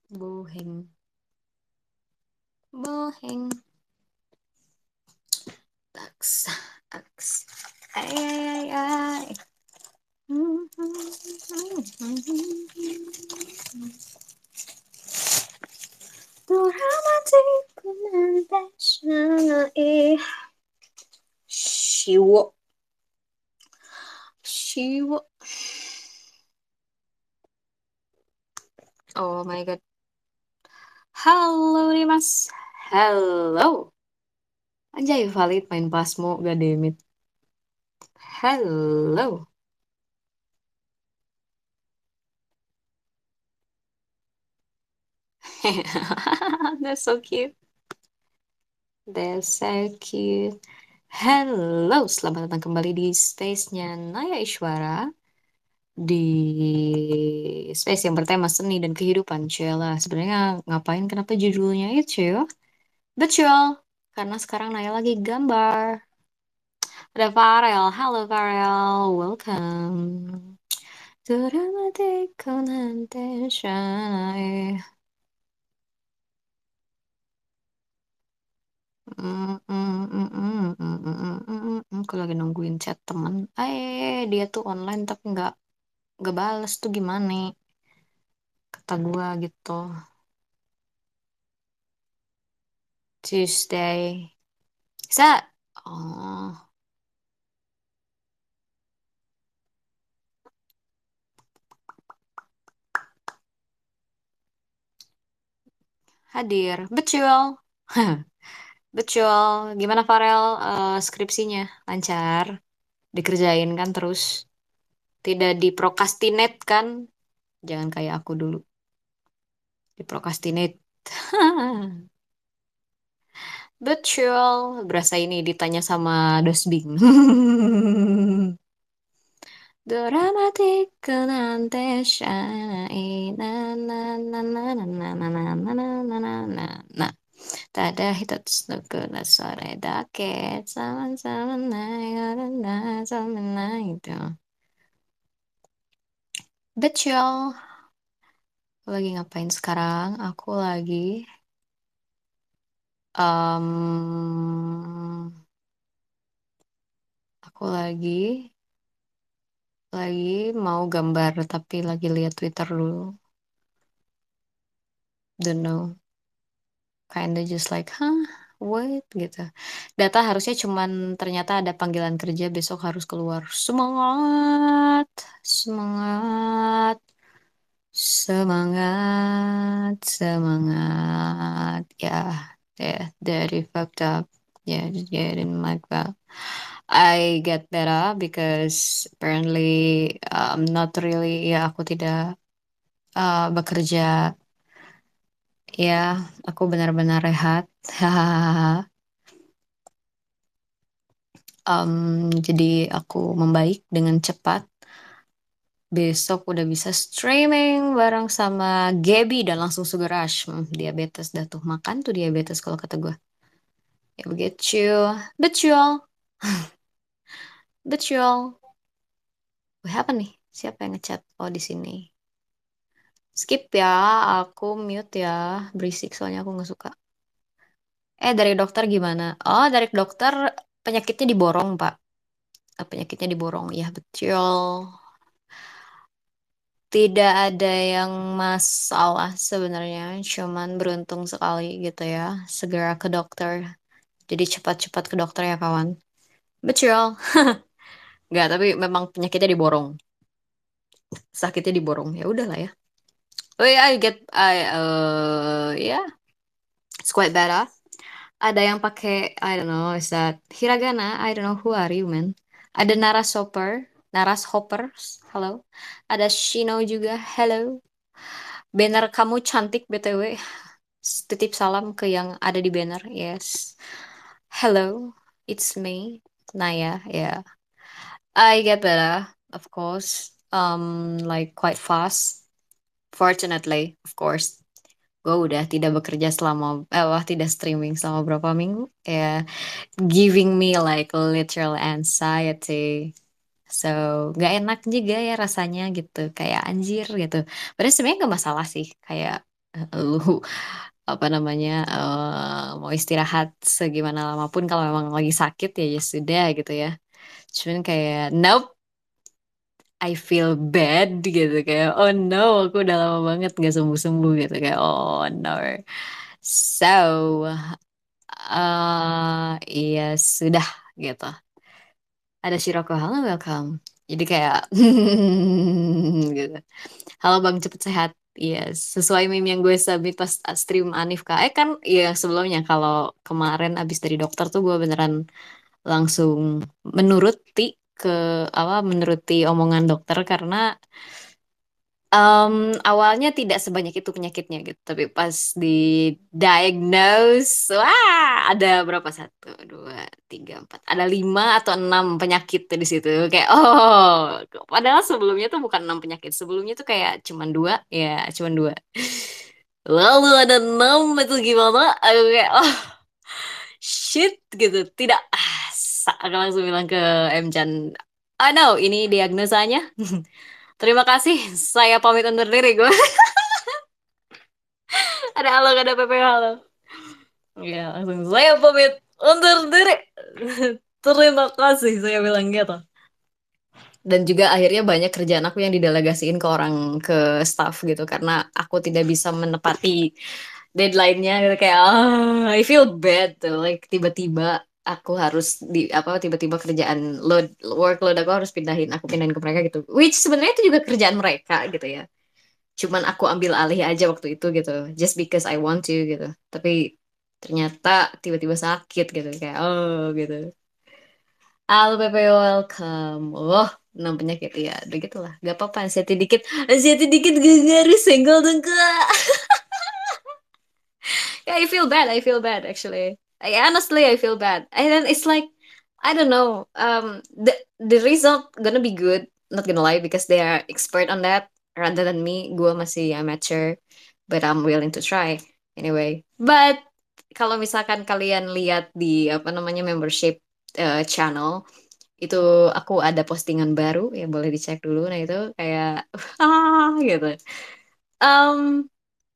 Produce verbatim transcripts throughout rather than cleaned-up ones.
Boheng, boheng, aks, aks, ay, ay, ay, ay. Dramatic conventional. Shiwo, shiwo. Oh my god. Halo Dimas. Halo. Anjay, valid main pasmo, gak demit. Halo. That's so cute. That's so cute. Halo, selamat datang kembali di space-nya Naya Ishwara. Di space yang bertema seni dan kehidupan. Cila, sebenarnya ngapain, kenapa judulnya itu ya? Betul, karena sekarang Naya lagi gambar. Ada Farel. Halo Farel, welcome. Dramatic connotation. Mm, mm, mm, mm, mm, mm, mm, mm, mm. Aku lagi nungguin chat temen. Eh, dia tuh online tapi nggak nggak bales tuh gimana? Kata gua gitu. Tuesday. Bisa? Oh, hadir. Betul. Betul. Gimana Farel, eh, skripsinya? Lancar? Dikerjain kan terus? Tidak diprokrastinate kan? Jangan kayak aku dulu. Diprokrastinate. Betul. Berasa ini ditanya sama Dosbing. Dramatic connotation. Na na na na na na na na na na na na na. Nah, tada hitats no kuna sore dake sama-sama naik sama naik itu. Betul. Aku lagi ngapain sekarang? Aku lagi um, aku lagi lagi mau gambar tapi lagi lihat Twitter dulu. Don't know. Kinda just like, huh? What? Gitu. Data harusnya cuman ternyata ada panggilan kerja besok harus keluar. Semangat, semangat, semangat, semangat. Ya, yeah, dari fucked up. Yeah, just getting like that. I get better because apparently um, not really, ya aku tidak uh, bekerja, ya aku benar-benar rehat. Hahaha. Em, jadi aku membaik dengan cepat. Besok udah bisa streaming bareng sama Gaby dan langsung sugar rush. Hmm, diabetes dah tuh. Makan tuh diabetes kalau kata gue. Ya begitu. Betul. Betul. Wah, apa nih? Siapa yang ngechat? Oh, di sini. Skip ya. Aku mute ya. Berisik soalnya aku nggak suka. Eh, dari dokter gimana? Oh, dari dokter penyakitnya diborong, Pak. Eh, Penyakitnya diborong. Ya, betul. Tidak ada yang masalah sebenarnya, cuman beruntung sekali gitu ya. Segera ke dokter. Jadi cepat-cepat ke dokter ya kawan. Betul. Nggak, tapi memang penyakitnya diborong. Sakitnya diborong. Ya udahlah ya. Oh yeah, I get I uh yeah, it's quite better. Ada yang pakai I don't know, is that hiragana? I don't know who are you, man. Ada Naras Hopper, Naras Hoppers. Halo. Ada Shino juga. Hello. Banner kamu cantik B T W. Titip salam ke yang ada di banner. Yes. Hello, it's me, Naya. Yeah, I get better, of course. Um, like quite fast. Fortunately, of course. Gue udah tidak bekerja selama, eh, wah tidak streaming selama berapa minggu. Ya, giving me like literal anxiety. So, gak enak juga ya rasanya gitu. Kayak anjir gitu. Padahal sebenarnya gak masalah sih. Kayak lu apa namanya eh, mau istirahat segimana lama pun kalau memang lagi sakit ya ya sudah gitu ya. Cuman kayak nope, I feel bad gitu kayak oh no aku udah lama banget nggak sembuh-sembuh gitu kayak oh no. So eh iya sudah gitu. Ada Shiroko, halo welcome. Jadi kayak gitu. Halo Bang, cepet sehat. Iya, sesuai meme yang gue submit pas stream Anif Kak. Eh kan, iya yang sebelumnya kalau kemarin abis dari dokter tuh gue beneran langsung menuruti ke apa menuruti omongan dokter karena em, awalnya tidak sebanyak itu penyakitnya gitu. Tapi pas di diagnose, wah ada berapa? Satu, dua, tiga, empat. Ada lima atau enam penyakit tuh di situ. Kayak oh, padahal sebelumnya tuh bukan enam penyakit. Sebelumnya tuh kayak cuman dua, ya cuman dua. Lalu ada enam itu gimana? Aku kayak oh shit gitu. Tidak, ah, sa- aku langsung bilang ke M Chan. Oh no, ini diagnosanya. Terima kasih, saya pamit undur diri gue. Ada halo, gak ada P P halo. Ya, langsung saya pamit undur diri. Terima kasih, saya bilang gitu. Dan juga akhirnya banyak kerjaan aku yang didelegasiin ke orang, ke staff gitu. Karena aku tidak bisa menepati deadline-nya gitu. Kayak, ah, I feel bad tuh. Like, tiba-tiba aku harus di, apa, tiba-tiba kerjaan load, workload aku harus pindahin. Aku pindahin ke mereka gitu. Which sebenarnya itu juga kerjaan mereka gitu ya. Cuman aku ambil alih aja waktu itu gitu just because I want to gitu tapi ternyata tiba-tiba sakit gitu kayak oh gitu halo P P welcome oh enam penyakit ya udah gitulah gak apa-apa anxiety dikit anxiety dikit gak ngaruh senggol dong kak. Yeah, I feel bad. I feel bad actually. I, honestly, I feel bad. And then it's like, I don't know. Um, the the result gonna be good. Not gonna lie because they are expert on that rather than me. Gua masih amateur, but I'm willing to try anyway. But kalau misalkan kalian lihat di apa namanya membership uh, channel itu aku ada postingan baru ya boleh dicek dulu. Nah itu kayak ah gitu. Um,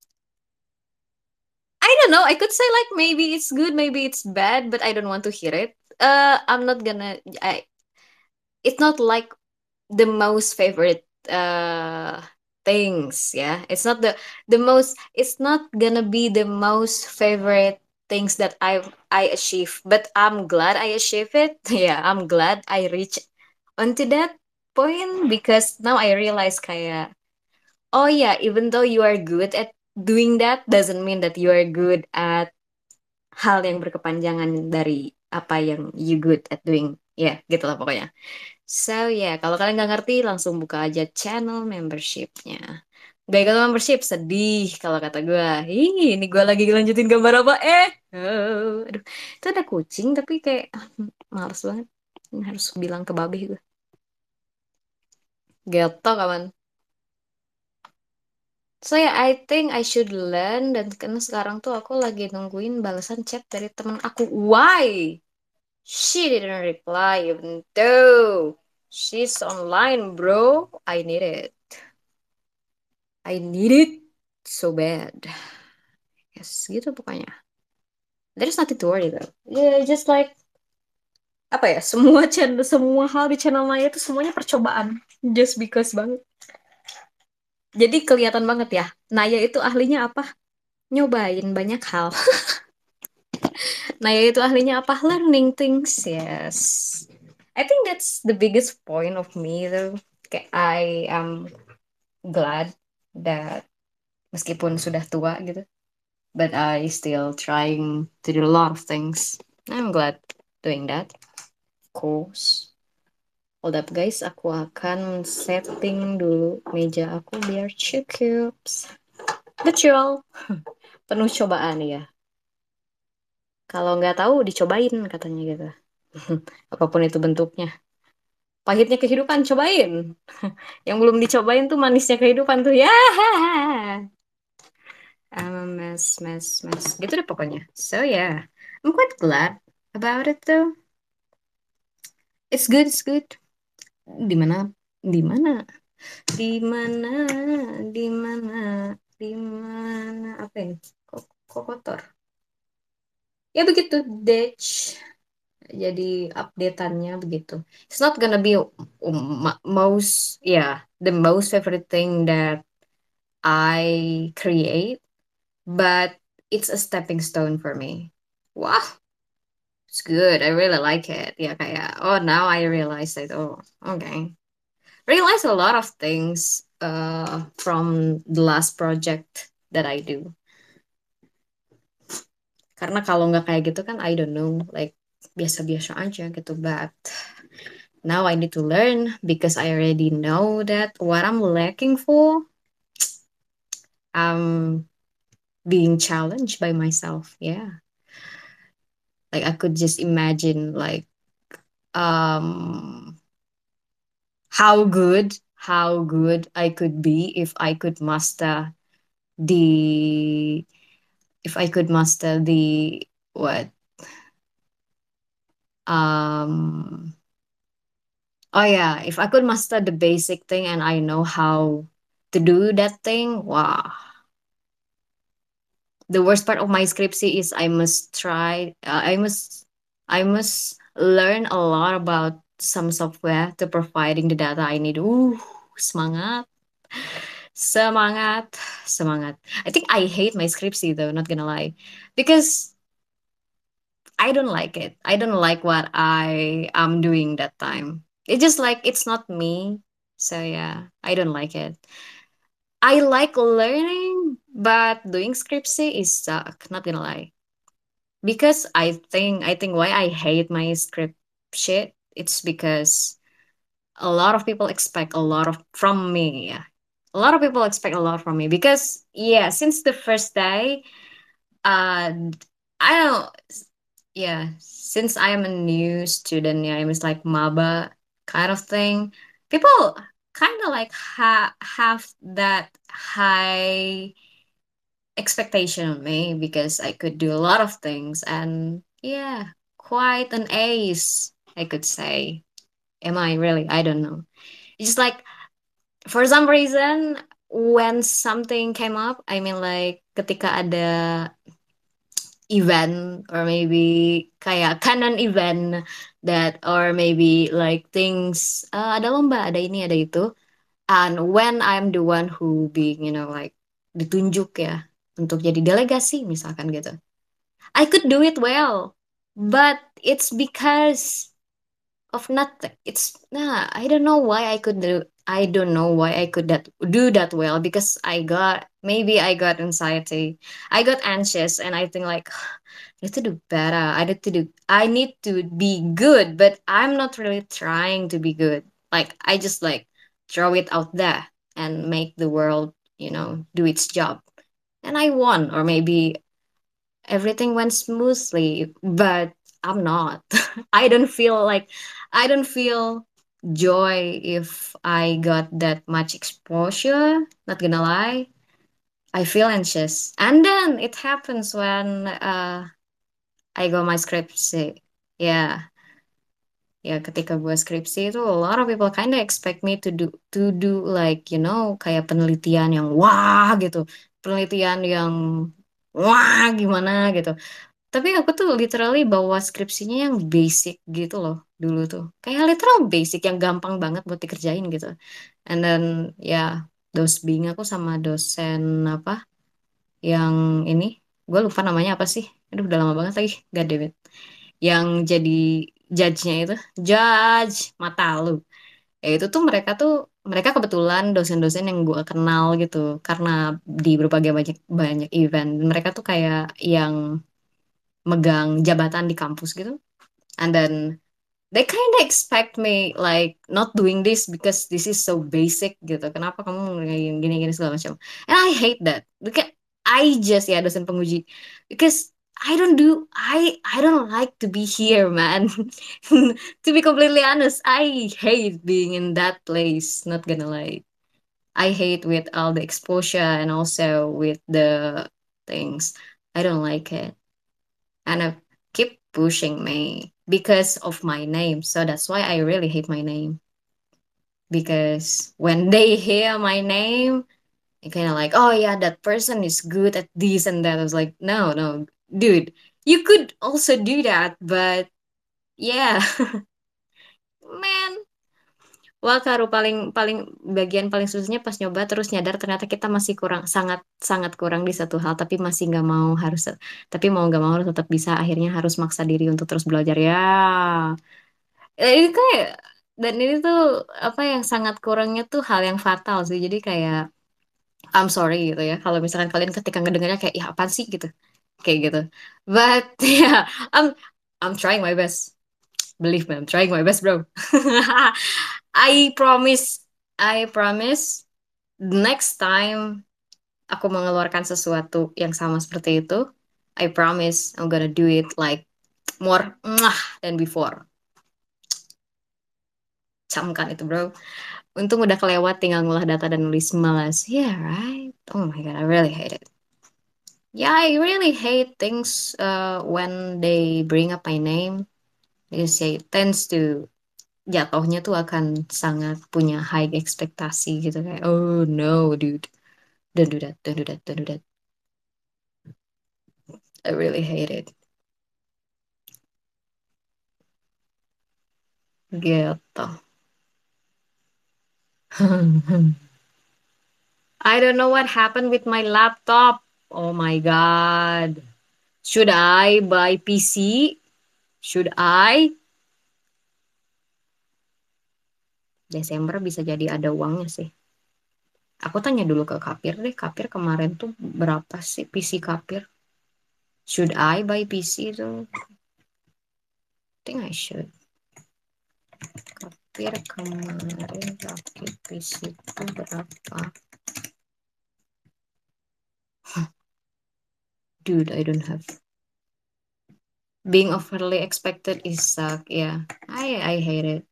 I don't know. I could say like maybe it's good, maybe it's bad, but I don't want to hear it. Uh, I'm not gonna. I. It's not like the most favorite uh things. Yeah, it's not the the most. It's not gonna be the most favorite things that I I achieve. But I'm glad I achieve it. Yeah, I'm glad I reach onto that point because now I realize kayak oh yeah, even though you are good at doing that doesn't mean that you are good at hal yang berkepanjangan dari apa yang you good at doing. Ya, gitu lah pokoknya. So, ya, yeah, kalau kalian nggak ngerti, langsung buka aja channel membershipnya. Gak ikut membership, sedih kalau kata gue. Ih, ini gue lagi lanjutin gambar apa? Eh, oh, aduh. Itu ada kucing, tapi kayak ah, males banget. Ini harus bilang ke babe gue. Gitu, kawan. So, yeah, I think I should learn. Dan karena sekarang tuh aku lagi nungguin balasan chat dari temen aku. Why? She didn't reply even though she's online, bro. I need it. I need it so bad. Yes, gitu pokoknya. There's nothing to worry though. Yeah, just like apa ya? Semua channel, semua hal di channel Naya itu semuanya percobaan. Just because banget. Jadi kelihatan banget ya. Naya itu ahlinya apa? Nyobain banyak hal. Naya itu ahlinya apa? Learning things. Yes. I think that's the biggest point of me though. Kayak I am glad that meskipun sudah tua gitu, but I still trying to do a lot of things. I'm glad doing that. Of course. Hold up guys, aku akan setting dulu meja aku biar cukup. Betul. Penuh cobaan ya. Kalau nggak tahu dicobain katanya gitu. Apapun itu bentuknya. Pahitnya kehidupan cobain. Yang belum dicobain tuh manisnya kehidupan tuh ya. I'm a mess, mess, mess. Gitu deh pokoknya. So yeah, I'm quite glad about it though. It's good, it's good. Di mana? Di mana? Di mana? Di mana? Di mana apa ini? Kok, kok kotor? Ya begitu, Detch. Jadi updateannya begitu. It's not gonna be um, ma- most, yeah, the most favorite thing that I create, but it's a stepping stone for me. Wow, it's good. I really like it. Yeah, kayak, oh, now I realize that, oh, okay. Realize a lot of things uh from the last project that I do. Karena kalau nggak kayak gitu kan I don't know, like biasa-biasa aja gitu. But now I need to learn because I already know that what I'm lacking for, I'm being challenged by myself. Yeah. Like I could just imagine like um how good how good I could be if I could master the if I could master the what um oh yeah, if I could master the basic thing and I know how to do that thing, wow. The worst part of my scriptsy is I must try uh, I must I must learn a lot about some software to providing the data I need. Ooh, semangat. Semangat. Semangat. I think I hate my scriptsy though, not gonna lie. Because I don't like it. I don't like what I am doing that time. It's just like it's not me. So yeah, I don't like it. I like learning, but doing scriptsy is suck, not gonna lie. Because I think I think why I hate my script shit, it's because a lot of people expect a lot of from me. Yeah. A lot of people expect a lot from me because yeah, since the first day, uh I don't yeah, since I am a new student, yeah, I was like maba kind of thing. People kind of like ha- have that high expectation on me because I could do a lot of things and yeah, quite an ace, I could say. Am I really? I don't know. It's just like for some reason when something came up, I mean like ketika ada event or maybe kayak canon event that or maybe like things uh, ada lomba, ada ini, ada itu. And when I'm the one who being, you know, like ditunjuk ya untuk jadi delegasi misalkan gitu. I could do it well, but it's because of nothing. It's nah, I don't know why I could do I don't know why I could that do that well because I got maybe I got anxiety. I got anxious and I think like I need to do better. I need to do I need to be good, but I'm not really trying to be good. Like I just like throw it out there and make the world, you know, do its job. And I won or maybe everything went smoothly, but I'm not. I don't feel like I don't feel joy if I got that much exposure. Not gonna lie, I feel anxious, and then it happens when uh, I go my skripsi. Yeah, ya ketika gue skripsi itu a lot of people kind of expect me to do to do like you know kayak penelitian yang wah gitu, penelitian yang wah gimana gitu. Tapi aku tuh literally bawa skripsinya yang basic gitu loh dulu tuh. Kayak literal basic yang gampang banget buat dikerjain gitu. And then ya dos bing aku sama dosen apa yang ini. Gue lupa namanya apa sih. Aduh udah lama banget lagi. God damn it. Yang jadi judge-nya itu. Judge mata lu. Ya itu tuh mereka tuh mereka kebetulan dosen-dosen yang gue kenal gitu. Karena di berbagai banyak banyak event. Mereka tuh kayak yang megang jabatan di kampus gitu. And then they kind of expect me like not doing this because this is so basic gitu. Kenapa kamu gini-gini segala macam? And I hate that. Because I just ya dosen penguji because I don't do I I don't like to be here, man. To be completely honest, I hate being in that place. Not gonna lie. I hate with all the exposure and also with the things. I don't like it and uh, keep pushing me because of my name. So that's why I really hate my name. Because when they hear my name, kind of like, oh yeah, that person is good at this and that. I was like, no, no, dude, you could also do that, but yeah, man. Wah, Karu paling paling bagian paling susahnya pas nyoba terus nyadar ternyata kita masih kurang sangat sangat kurang di satu hal tapi masih nggak mau harus tapi mau nggak mau harus tetap bisa akhirnya harus maksa diri untuk terus belajar ya. Eh, ini kayak dan ini tuh apa yang sangat kurangnya tuh hal yang fatal sih. Jadi kayak I'm sorry gitu ya. Kalau misalkan kalian ketika ngedengarnya kayak ya apaan sih gitu. Kayak gitu. But yeah, I'm I'm trying my best. Believe me, I'm trying my best, bro. I promise, I promise next time aku mengeluarkan sesuatu yang sama seperti itu, I promise I'm gonna do it like more mwah, than before. Camkan itu, bro. Untung udah kelewat tinggal ngolah data dan nulis malas. Yeah, right? Oh my God, I really hate it. Yeah, I really hate things uh, when they bring up my name. Because it tends to jatuhnya tuh akan sangat punya high ekspektasi gitu kayak oh no dude don't do that don't do that don't do that I really hate it gitu. I don't know what happened with my laptop. Oh my god, should I buy P C? Should I? Desember bisa jadi ada uangnya sih. Aku tanya dulu ke Kapir deh. Kapir kemarin tuh berapa sih P C Kapir? Should I buy P C tuh? I think I should. Kapir kemarin rakit P C itu berapa? Dude, I don't have. Being overly expected is suck. Yeah, I I hate it.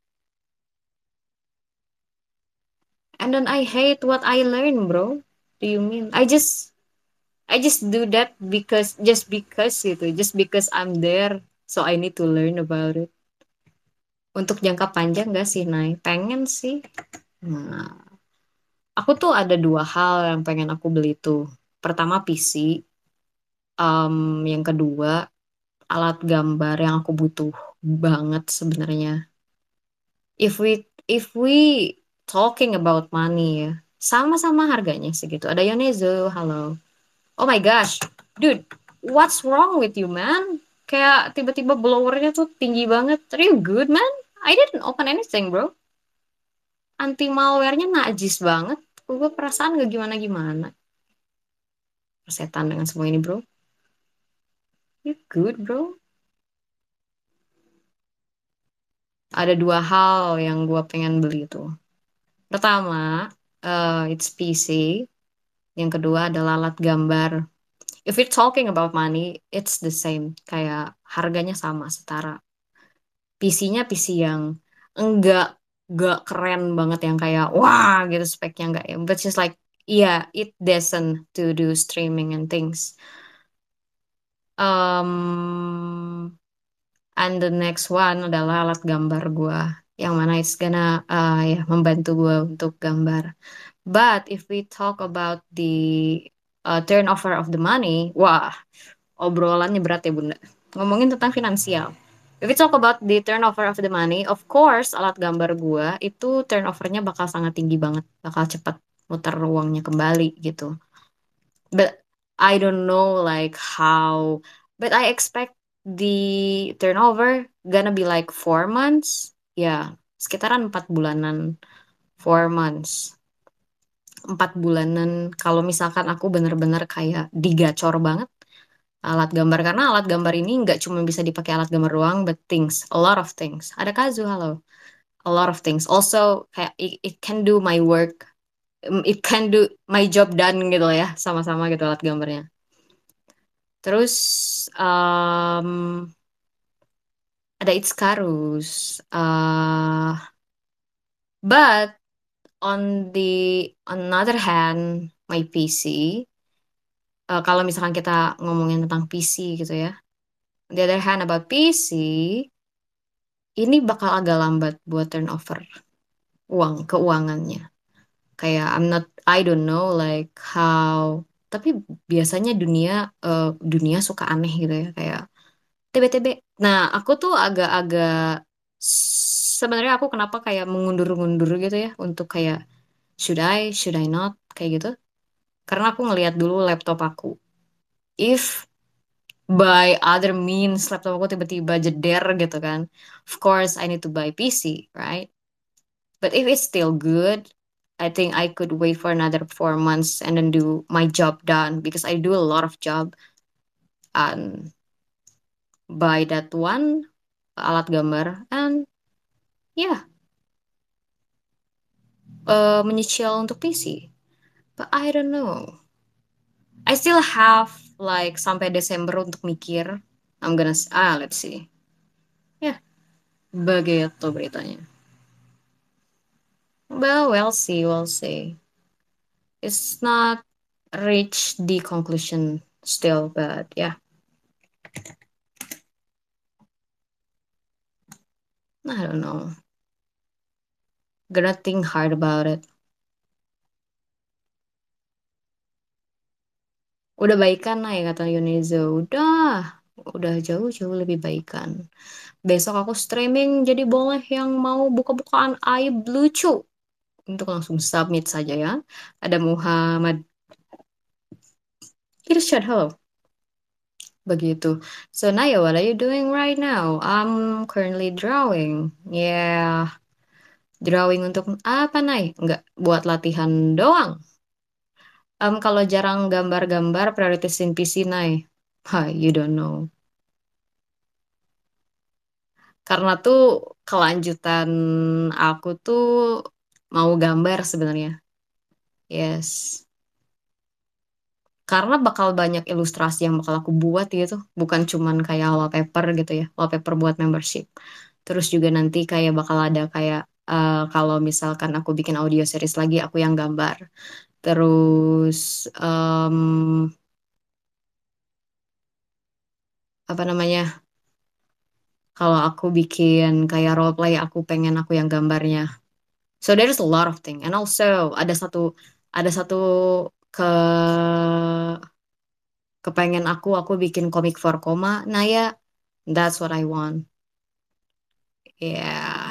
And then I hate what I learn, bro. Do you mean? I just I just do that because just because itu, just because I'm there, so I need to learn about it. Untuk jangka panjang gak sih, Nay? Pengen sih. Nah, aku tuh ada dua hal yang pengen aku beli tuh. Pertama P C, um, yang kedua alat gambar yang aku butuh banget sebenarnya. If we if we talking about money ya, sama-sama harganya segitu. Ada Yonezo, halo. Oh my gosh, dude, what's wrong with you, man? Kayak tiba-tiba blowernya tuh tinggi banget. Are you good, man? I didn't open anything, bro. Anti malwarenya najis banget. Gue perasaan gak gimana-gimana. Persetan dengan semua ini, bro. You good, bro? Ada dua hal yang gue pengen beli tuh. Pertama, uh, it's P C. Yang kedua adalah alat gambar. If we're talking about money, it's the same. Kayak harganya sama, setara. P C-nya P C yang enggak enggak keren banget yang kayak wah gitu speknya enggak ya. But just like yeah, it doesn't to do streaming and things. Um, and the next one adalah alat gambar gua yang mana it's gonna uh, ya membantu gua untuk gambar. But if we talk about the uh, turnover of the money, wah, obrolannya berat ya Bunda. Ngomongin tentang finansial. If we talk about the turnover of the money, of course alat gambar gua itu turnovernya bakal sangat tinggi banget, bakal cepat muter uangnya kembali gitu. But I don't know like how, but I expect the turnover gonna be like four months. Ya, sekitaran empat bulanan, four months. Empat bulanan kalau misalkan aku bener-bener kayak digacor banget alat gambar karena alat gambar ini nggak cuma bisa dipakai alat gambar doang but things a lot of things ada Kazu halo a lot of things also kayak it, it can do my work um, it can do my job done gitu ya sama-sama gitu alat gambarnya terus um, ada Itzkarus uh, but on the on another hand my P C uh, kalau misalkan kita ngomongin tentang P C gitu ya on the other hand about P C ini bakal agak lambat buat turnover uang keuangannya. Kayak I'm not, I don't know like how, tapi biasanya dunia eh, dunia suka aneh gitu ya kayak tiba-tiba. Nah, aku tuh agak-agak sebenarnya aku kenapa kayak mengundur-undur gitu ya untuk kayak should I, should I not kayak gitu. Karena aku ngelihat dulu laptop aku. If by other means laptop aku tiba-tiba jeder gitu kan, of course I need to buy P C, right? But if it's still good, I think I could wait for another four months and then do my job done because I do a lot of job and buy that one alat gambar and yeah, uh, menyicil untuk P C. But I don't know. I still have like sampai Desember untuk mikir. I'm gonna s- ah let's see. Ya, begitu beritanya. Well, we'll see, we'll see. It's not reach the conclusion still, but yeah, I don't know. Gonna think hard about it. Udah baikan lah ya kata Yunizo. Udah, udah jauh-jauh lebih baikan. Besok aku streaming, jadi boleh yang mau buka-bukaan aib lucu. Untuk langsung submit saja ya. Ada Muhammad Irsyad, halo. Begitu. So Naya, what are you doing right now? I'm currently drawing. Yeah, drawing untuk apa, Nay? Enggak, buat latihan doang. Em, kalau jarang gambar-gambar, prioritasin P C, Nay. Ha, you don't know. Karena tuh kelanjutan aku tuh mau gambar sebenarnya. Yes. Karena bakal banyak ilustrasi yang bakal aku buat gitu. Bukan cuman kayak wallpaper gitu ya. Wallpaper buat membership. Terus juga nanti kayak bakal ada kayak eh, kalau misalkan aku bikin audio series lagi, aku yang gambar. Terus em, apa namanya? Kalau aku bikin kayak role play, aku pengen aku yang gambarnya. So there's a lot of thing. And also ada satu ada satu ke kepengen aku aku bikin komik for koma. Nah ya, that's what I want. Yeah,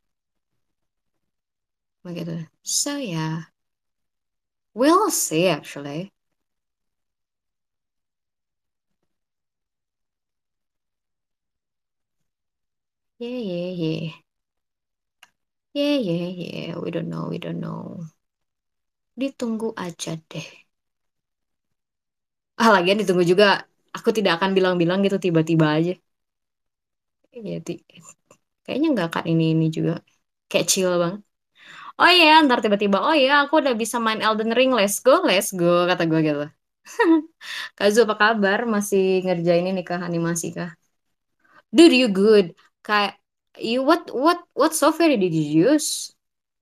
begitu. So yeah, we'll see actually. Yeah, yeah, yeah. Yeah, yeah, yeah. We don't know, we don't know. Ditunggu aja deh. Ah, lagian ditunggu juga. Aku tidak akan bilang-bilang gitu tiba-tiba aja. Ya, ti- kayaknya nggak akan ini ini juga. Kayak chill banget. Oh iya, ntar tiba-tiba, oh iya, aku udah bisa main Elden Ring, let's go, let's go, kata gue gitu. Kazu, apa kabar? Masih ngerjain ini kah, animasi kah? Dude, you good. Kayak, you what what what software did you use?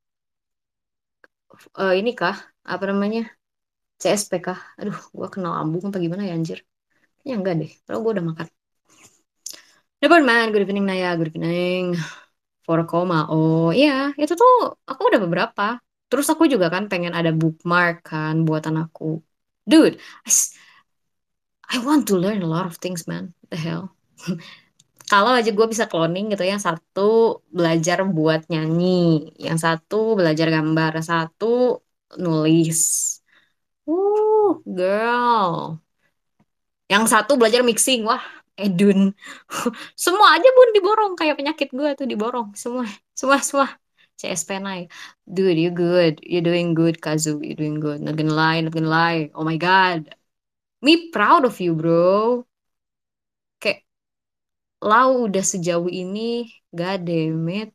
Eh, ini kah? Apa namanya? C S P kah? Aduh, gua kenal lambung apa gimana ya anjir? Ya enggak deh, kalau gua udah makan. Never mind, good evening Naya, good evening. For Koma. Oh iya, itu tuh aku udah beberapa. Terus aku juga kan pengen ada bookmark kan buatan aku. Dude, I, s- I want to learn a lot of things, man. The hell. Kalau aja gue bisa cloning gitu, yang satu belajar buat nyanyi, yang satu belajar gambar, yang satu nulis. Uh, girl. Yang satu belajar mixing. Wah, Edun. Semua aja bun diborong kayak penyakit gue tuh diborong. Semua, semua, semua. C S P naik. Dude, you good. You doing good, Kazu. You doing good. Not gonna lie, not gonna lie. Oh my God. Me proud of you, bro. Kayak lau udah sejauh ini. God damn it.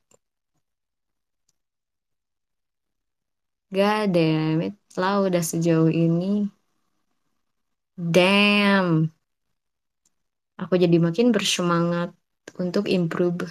God damn it. Lau udah sejauh ini. Damn. Aku jadi makin bersemangat untuk improve.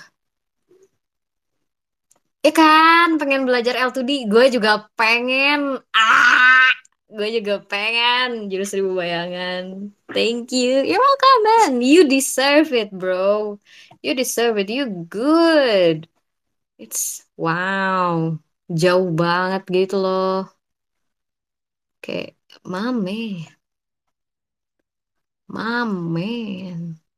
Ya kan, pengen belajar L dua D. Gue juga pengen. Ah, gue juga pengen. Jurus seribu bayangan. Thank you. You're welcome, man. You deserve it, bro. You deserve it. You good. It's wow. Jauh banget gitu loh. Kayak mame, mamen.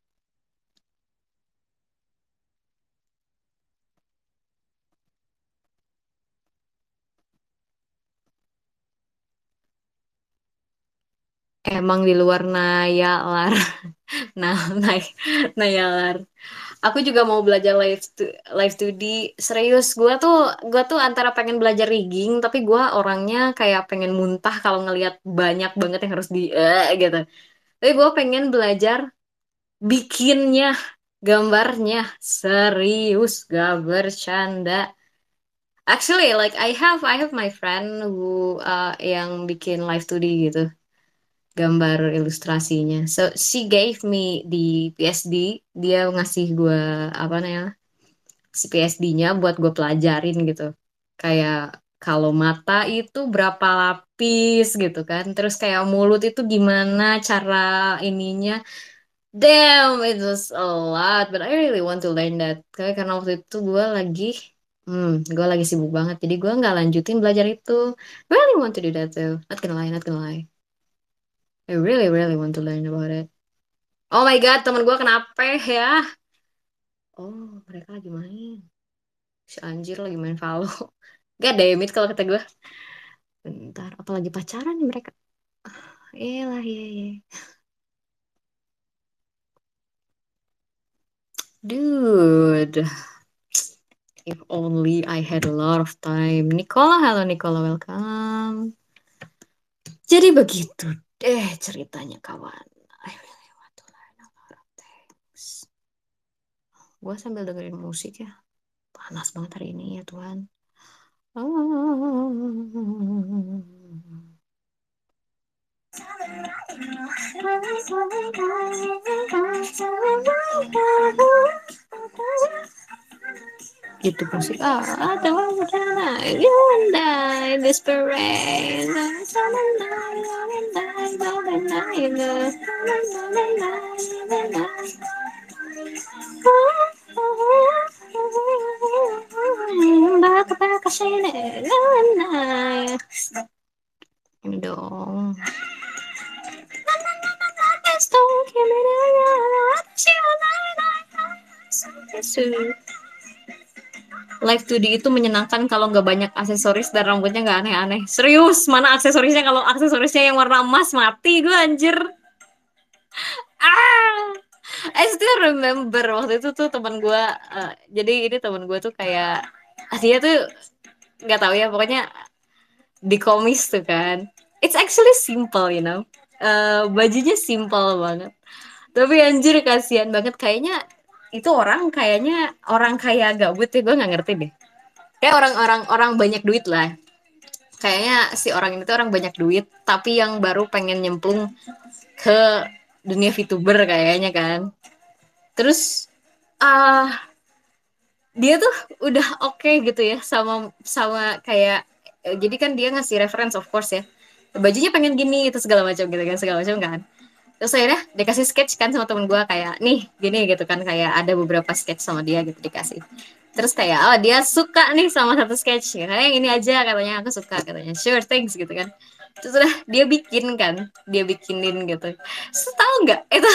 Emang di luar nayalar. Nah, nay nayalar. Aku juga mau belajar live stu live studi. Serius, gua tuh gua tuh antara pengen belajar rigging, tapi gua orangnya kayak pengen muntah kalau ngelihat banyak banget yang harus di eh gitu. Tapi gua pengen belajar bikinnya, gambarnya. Serius, gak bercanda. Actually, like I have I have my friend who uh, yang bikin live two D gitu, gambar ilustrasinya. So she gave me di P S D, dia ngasih gue apa namanya si P S D-nya buat gue pelajarin gitu. Kayak kalau mata itu berapa lapis gitu kan, terus kayak mulut itu gimana cara ininya. Damn, it was a lot, but I really want to learn that. Kayak karena waktu itu gue lagi, hmm, gue lagi sibuk banget, jadi gue nggak lanjutin belajar itu. Really want to do that too. Not gonna lie, not gonna lie. I really, really want to learn about it. Oh my God, temen gue kenapa ya? Oh, mereka lagi main. Si anjir lagi main Valo. Gak demit kalau kata gue. Bentar, apalagi pacaran nih mereka. Iya lah, iya, iya. Dude, if only I had a lot of time. Nicola, halo Nicola, welcome. Jadi begitu deh ceritanya kawan. I really want to learn a lot of things. Gue sambil dengerin musik ya. Panas banget hari ini ya Tuhan. Gitu musik ah ada wajana you and I this parade ini dong. Live two D itu menyenangkan kalau nggak banyak aksesoris dan rambutnya nggak aneh-aneh. Serius, mana aksesorisnya? Kalau aksesorisnya yang warna emas mati gue anjir. Ah, I still remember waktu itu tuh teman gue. Uh, jadi ini teman gue tuh kayak dia tuh nggak tahu ya pokoknya di komis tuh kan. It's actually simple, you know. Uh, bajunya simple banget. Tapi anjir kasihan banget kayaknya itu orang kayaknya orang kaya gabut ya gue nggak ngerti deh. Kayak orang-orang orang banyak duit lah. Kayaknya si orang ini tuh orang banyak duit, tapi yang baru pengen nyemplung ke dunia VTuber kayaknya kan. Terus ah dia tuh udah oke okay gitu ya sama sama kayak eh, jadi kan dia ngasih reference of course ya. Bajunya pengen gini itu segala macam gitu kan segala macam kan. Terus akhirnya dikasih sketch kan sama temen gue kayak nih gini gitu kan kayak ada beberapa sketch sama dia gitu dikasih. Terus kayak oh dia suka nih sama satu sketch kayak yang ini aja katanya aku suka katanya sure thanks gitu kan. Terus udah dia bikin kan dia bikinin gitu. Terus tahu nggak itu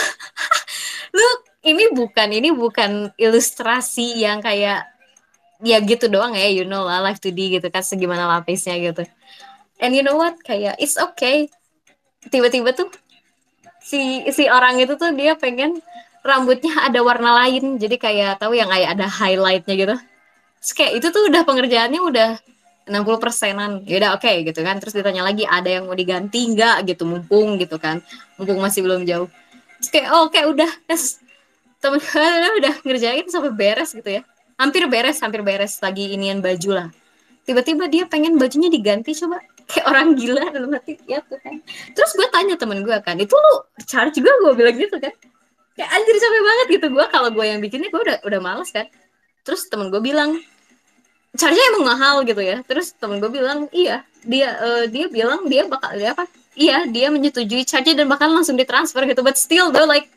lu ini bukan ini bukan ilustrasi yang kayak ya gitu doang ya you know lah live two D gitu kan segimana lapisnya gitu. And you know what kayak it's okay tiba-tiba tuh si si orang itu tuh dia pengen rambutnya ada warna lain jadi kayak tahu yang kayak ada highlightnya gitu. Terus kayak itu tuh udah pengerjaannya udah enam puluh persenan ya udah oke okay, gitu kan terus ditanya lagi ada yang mau diganti nggak gitu mumpung gitu kan mumpung masih belum jauh. Terus kayak oh kayak udah terus temen gue udah, udah ngerjain sampai beres gitu ya hampir beres hampir beres lagi inian baju lah tiba-tiba dia pengen bajunya diganti coba kayak orang gila dalam hati ya tuh kan. Terus gue tanya temen gue kan itu lu charge juga gue bilang gitu kan kayak anjir capek banget gitu gue kalau gue yang bikinnya gue udah udah males kan. Terus temen gue bilang charge-nya emang mahal gitu ya. Terus temen gue bilang iya dia uh, dia bilang dia bakal dia apa iya dia menyetujui charge dan bakal langsung ditransfer gitu but still though like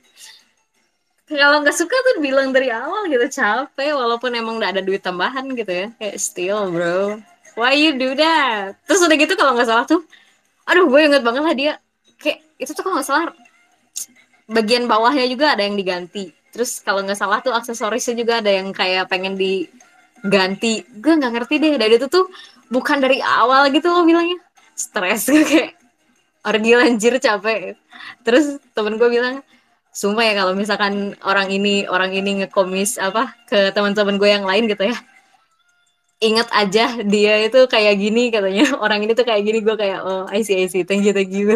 kalau nggak suka tuh bilang dari awal gitu capek walaupun emang udah ada duit tambahan gitu ya kayak still bro why you do that. Terus udah gitu kalau nggak salah tuh Aduh, gue inget banget lah dia. Kayak itu tuh kalau nggak salah bagian bawahnya juga ada yang diganti. Terus kalau nggak salah tuh aksesorisnya juga ada yang kayak pengen diganti. Gue nggak ngerti deh. Dan itu tuh bukan dari awal gitu loh bilangnya. Stres gue kayak ordeal anjir capek. Terus temen gue bilang, sumpah ya kalau misalkan orang ini orang ini ngekomis apa ke teman-teman gue yang lain gitu ya. Ingat aja dia itu kayak gini katanya. Orang ini tuh kayak gini gue kayak oh I see I see. Thank you thank you.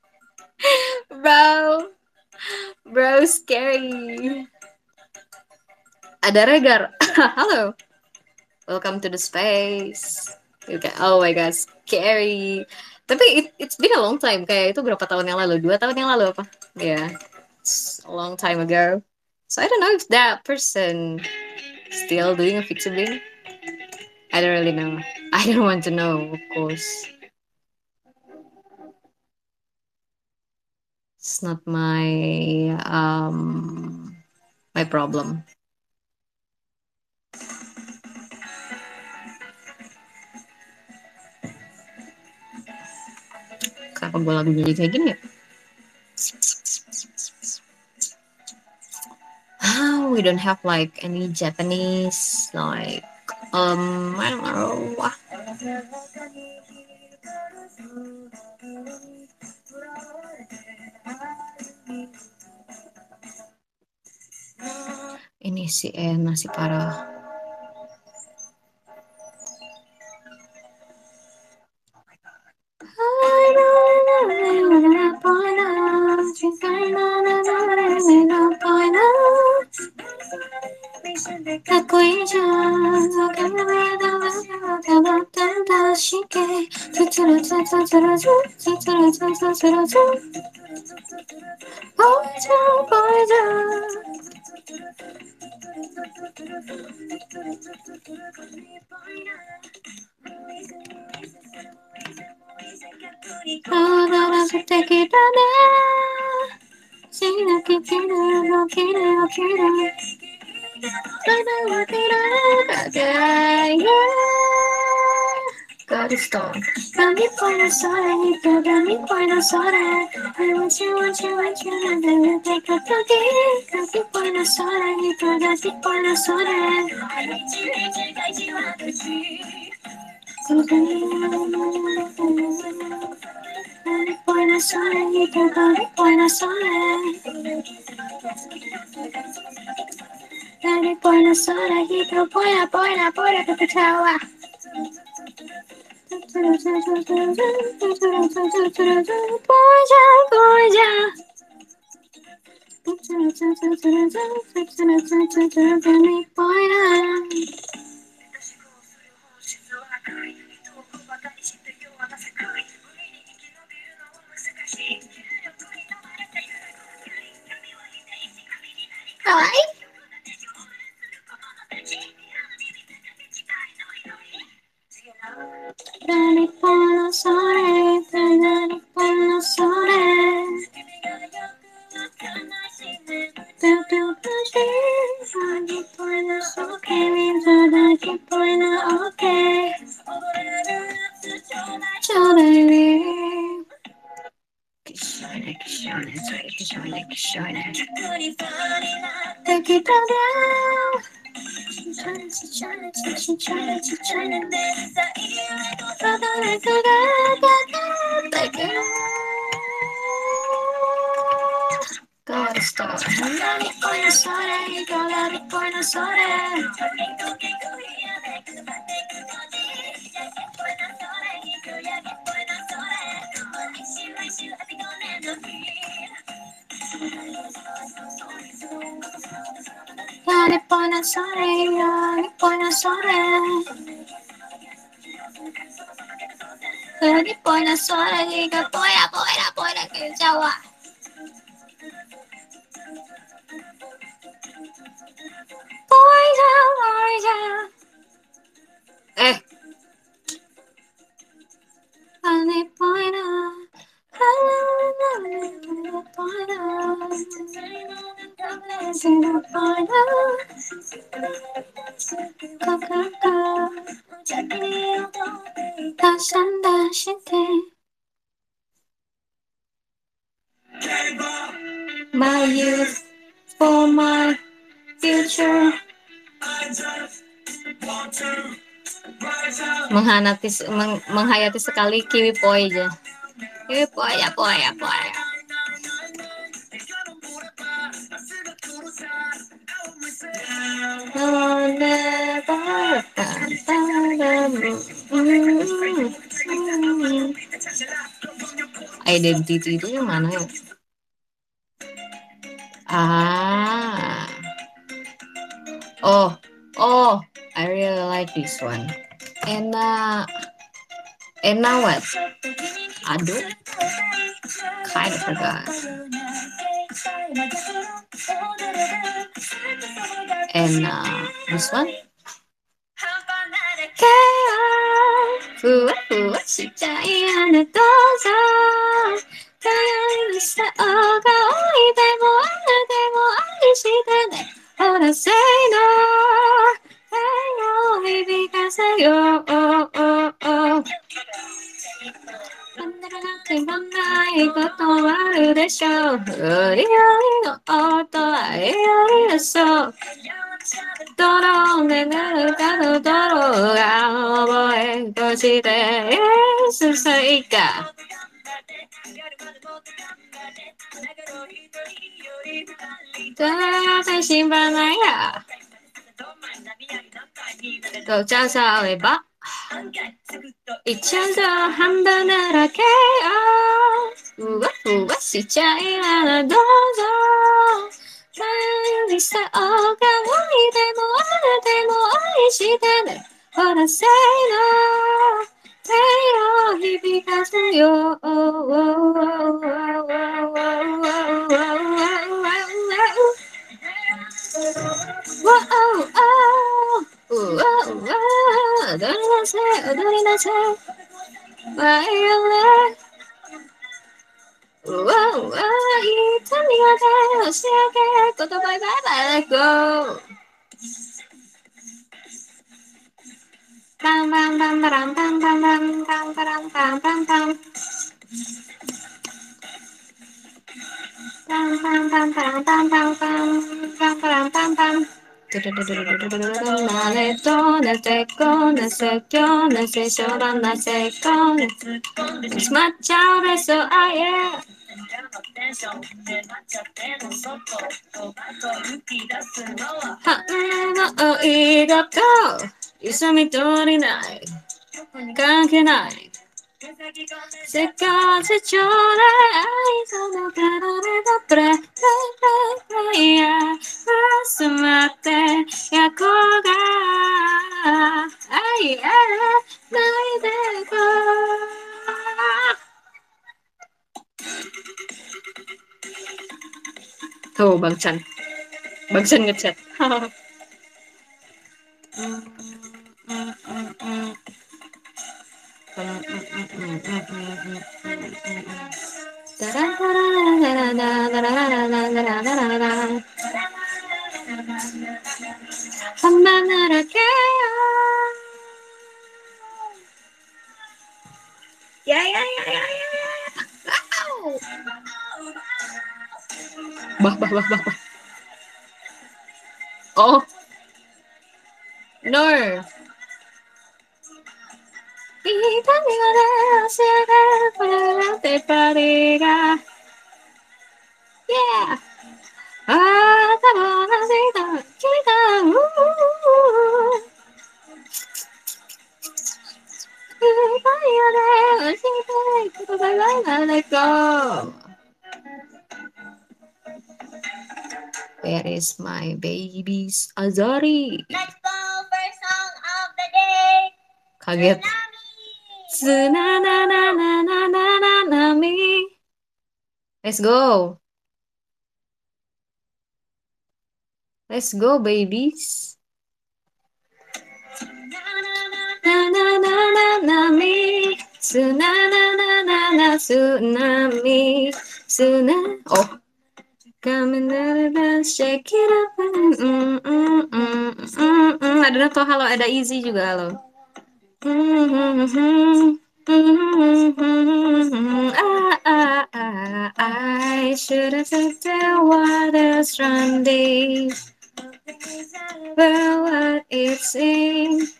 Bro, bro scary. Ada Regar. Halo. Welcome to the space. Okay. Oh my god, scary. Tapi it, it's been a long time. Kayak itu berapa tahun yang lalu? Dua tahun yang lalu apa? Yeah, it's a long time ago. So I don't know if that person still doing a fixed bean. I don't really know. I don't want to know, of course. It's not my um my problem. Kenapa gue lagu jadi kayak gini ya? Oh, we don't have like any Japanese like um I don't know. Ini si Ena si parah. Gotta stop. Kami pernah sore itu kami pernah sore. I want you, want you, want you, and then you take a pergi. Kami pernah sore itu kami pernah sore. I need you, need you, need you, need you. Kami pernah sore itu kami pernah sore. Kami pernah sore itu pernah pernah pernah ketawa. Boja, boja. Alright. Dari pola sore, dari pola sore. Dari pola oke, minta dari pola oke. Coba Kishona, Kishona, sorry, Kishona, Kishona. Take it down. China, China, China, China, China, Gotta stop. Dale por la sole, dale por la sole. Dale por la sole, dale por la sole. Dale por la sole, diga pola, pola, pola, que Jawa. Poison, poison. Eh. Dale pola. 다시 다시 돼 My youth for my future. Menghanati, meng, menghayati sekali kiwi poi aja. Kiwi poi ya poi ya poi. Identity itu yang mana ya? Ah. Oh, oh, I really like this one. Enak. Enak what? Aduh. Kind of forgot. Enak. This one? ふわふわしちゃいやねどうぞ頼りにした笑顔でもあなでも愛してねほら say no 手を響かせようなんでもないこともあるでしょうよりよりの音はよりでしょう泥で塗るかの泥が覚えとしてすさいか全然心配ないやとちゃんさあれば一応半分だらけをふわふわしちゃいならどうぞ頼りさおかわりでもあなでも愛してねほらせーの手を響かせよ踊りなさい踊りなさいバイオレうわうわ痛みが出押し上げ言葉バイバイレッゴーバンバンバンバランバンバンバンバンバランバンバンバンバンバンバンバランバンバンバンバンバランバンバンNale tone te con se con se llorana se con es macha beso ayer 花のいがと一緒に取りない関係ないせっかくちょうだいその体のプレイプレイプレイヤー集まってやこうが愛やないでこう Tuh Bang Chan Bang Chan ngechat Ya ya ya ya ya. Bah bah bah bah bah. Oh. No. Yeah. Ah, come on, I say that. Let go. Where is my baby's Azari? Let's go first song of the day. Kaget. Tsunananananananami. Let's go. Let's go, babies. Tsunami. Tsunanananana. Tsunami. Tsunami. Oh. Come and shake it up. Mm, mm, mm, mm, mm, mm. Ada tuh halo, ada easy juga halo. Mm, mm, mm, mm, mm, mm, ah, ah, ah, I should have said the waters run deep. Well, what it seems.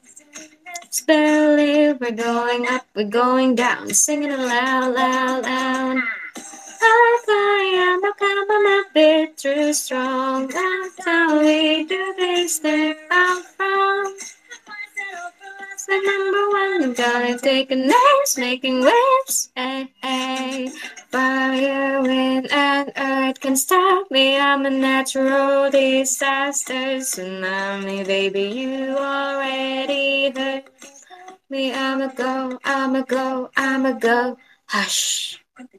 Slowly we're going up, we're going down, singing it loud, loud, loud. I fly, I'm a come, I'm a bit too strong. That's how we do this that I'm from. The number one, gonna take a names, making waves. Hey, hey. Fire, wind, and earth can stop me. I'm a natural disaster. Tsunami, baby, you already heard me. I'm a go, I'm a go, I'm a go. Hush.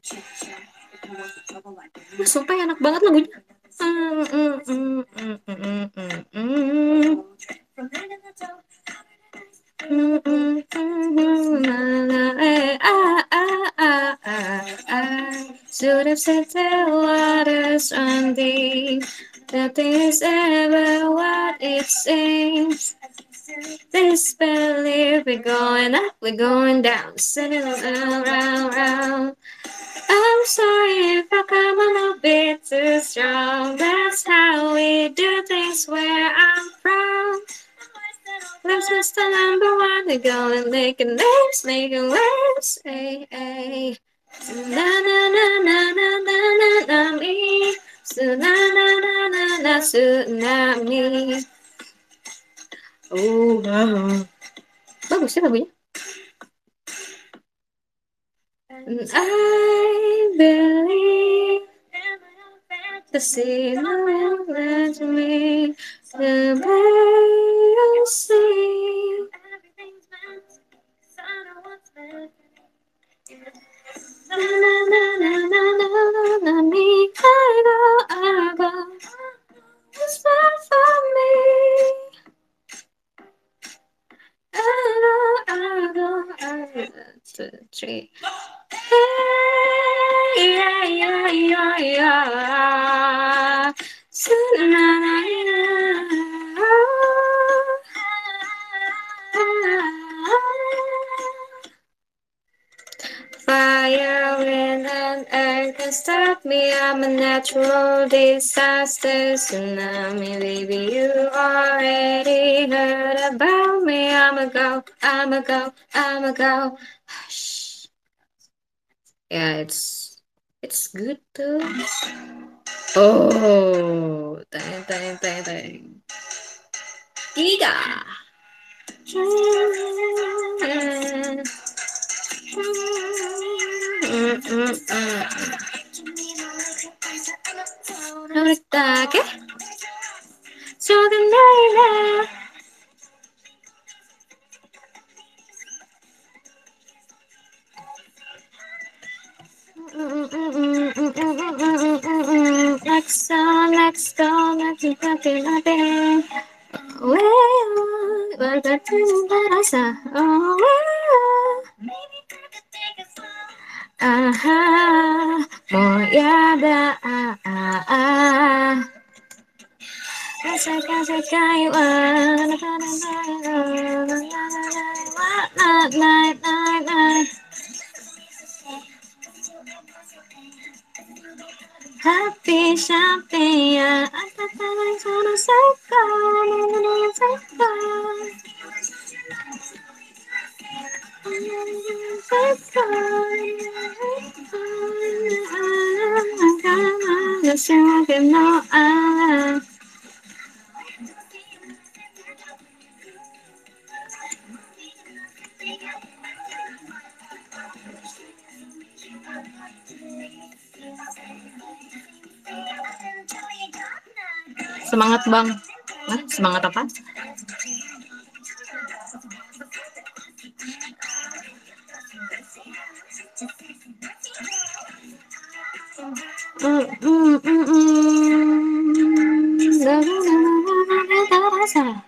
Sumpah enak banget lagunya. Mm, mm, mm, mm, mm, mm, mm. Mm, mm, mm, na, na, eh, ah, ah, ah, ah, ah. Should have said the waters run deep. Nothing is ever what it seems. This belly, we're going up, we're going down, sitting around, round, round. I'm sorry if I come on a bit too strong. That's how we do things where I'm from. That's just the number one. They're going making waves, making waves. Hey, hey. Na na na na na na na na me. So na na na na na tsunami. Oh, wow. Bagus ya lagunya. And I believe the sea will let me the way you see. Na na na na na na na na me. I go, I go. It's not for me. I go, I go, I go. Two, three. Hey, yeah, yeah, yeah, yeah. Fire, wind, and air can stop me. I'm a natural disaster. Tsunami, baby, you already heard about me. I'm a go, I'm a go, I'm a go. Hush. Yeah, it's it's good too. Oh, dang, dang, dang, dang. Giga. Mm, mm, mm. Ahorita, ¿qué? So the night. Next song, next song, next nothing, nothing. Well, but that didn't rasa. Oh, well. Aha, oh ya da, ah, ah, ah. Kasih kasih kaiwan, night, night, night, night. Happy champagne, I thought that I was gonna say goodbye, say goodbye. Say goodbye. Just so I can know I Semangat bang. Hah? Semangat apa? Mm, mm, mm, mm. Rasa.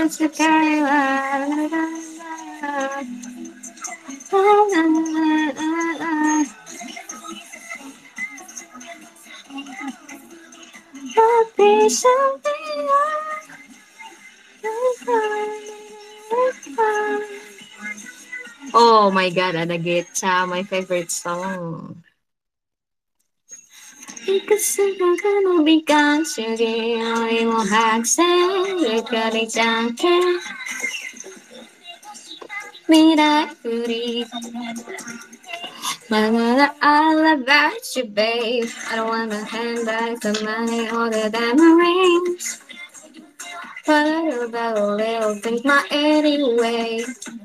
Oh my god, Ada Getcha, my favorite song. 이끝으로 비가 시리 어린 학생들까지 않게 미라 우리 나는 all about you babe I don't wanna hand back the money or the diamonds but I know about a little things not anyway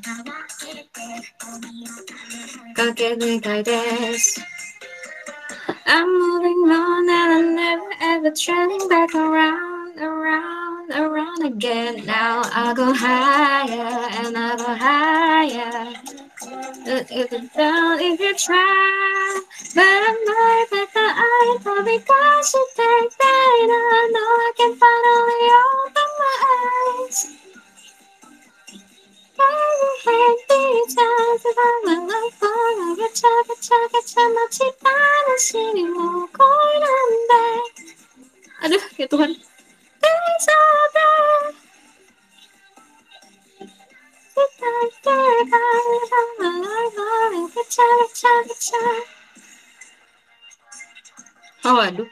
그렇게 느껴야 돼 I'm moving on and I'm never ever turning back around, around, around again. Now I go higher and I go higher. If you down, if you try, but I'm not at the eye because you take that. I know I can finally open my eyes. Aduh, ya Tuhan. Oh, aduh.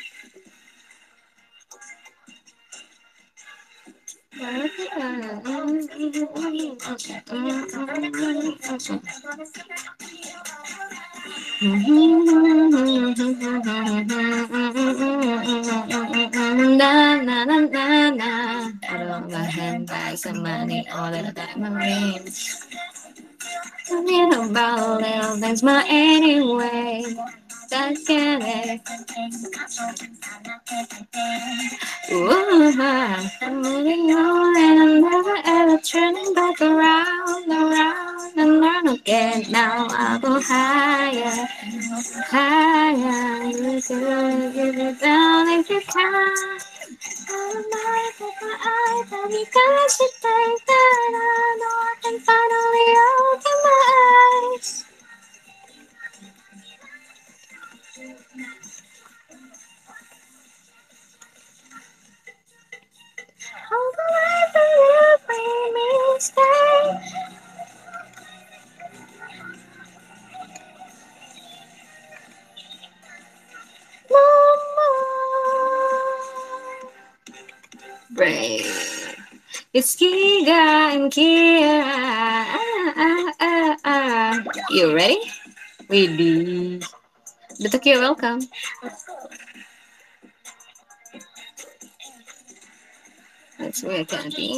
Na na na na na. All of my handbags and money, all of that my rings. Forget about little things, but anyway, that's it. Ooh, I'm moving on and I'm never ever turning back around, around and learn again. Now I go higher, higher. You can give it down if you can. I'm not with my eyes, and because you think that I know I can finally open my eyes. All the life that you bring me stay. No more. Brave. It's Kiga and Kira. Ah, ah, ah, ah. You ready? Ready. Betul Kia, welcome. That's where I can be.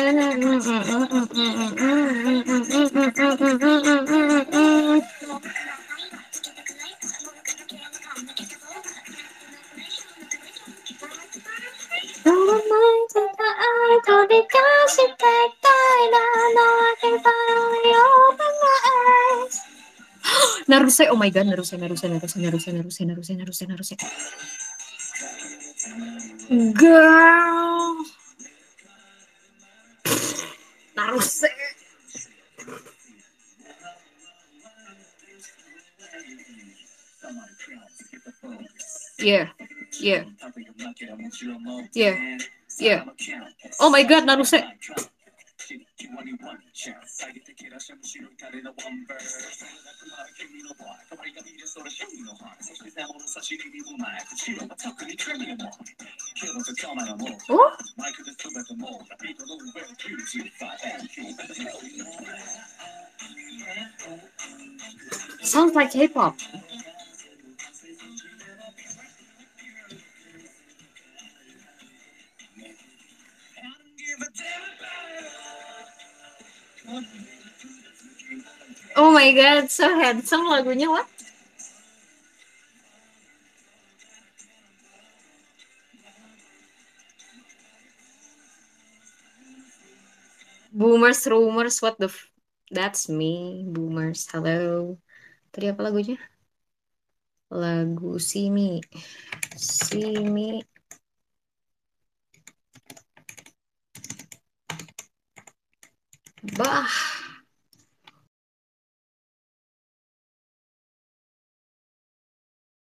Don't mind if I go because you take time. I know I can finally open my eyes. Naruse, oh my god, Naruse, Naruse, Naruse, Naruse, Naruse, Naruse, Naruse, Naruse. Girl. Naruse. Yeah, yeah, yeah, yeah. Oh my god, Naruse. Oh? Sounds like K-pop. Oh my god, so handsome lagunya, what? Boomers, rumors, what the f... That's me, boomers, hello. Tadi apa lagunya? Lagu Simi. Simi. Bah.